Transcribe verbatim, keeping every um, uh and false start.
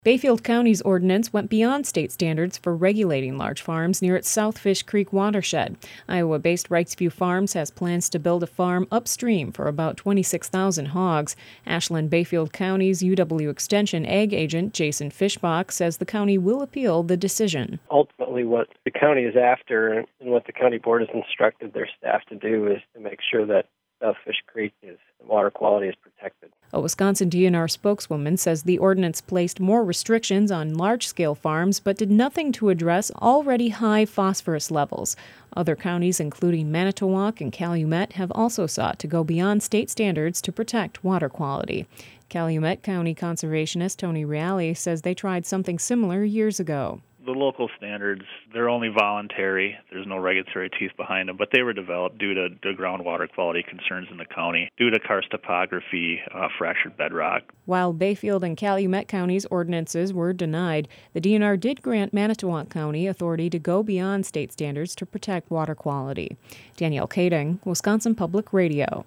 Bayfield County's ordinance went beyond state standards for regulating large farms near its South Fish Creek watershed. Iowa-based Wrightsview Farms has plans to build a farm upstream for about twenty-six thousand hogs. Ashland-Bayfield County's U W Extension ag agent Jason Fischbach says the county will appeal the decision. Ultimately, what the county is after and what the county board has instructed their staff to do is to make sure that South Fish Creek is water quality is protected. A Wisconsin D N R spokeswoman says the ordinance placed more restrictions on large-scale farms but did nothing to address already high phosphorus levels. Other counties, including Manitowoc and Calumet, have also sought to go beyond state standards to protect water quality. Calumet County conservationist Tony Reale says they tried something similar years ago. The local standards, they're only voluntary. There's no regulatory teeth behind them, but they were developed due to, to groundwater quality concerns in the county, due to karst topography, uh, fractured bedrock. While Bayfield and Calumet counties' ordinances were denied, the D N R did grant Manitowoc County authority to go beyond state standards to protect water quality. Danielle Kading, Wisconsin Public Radio.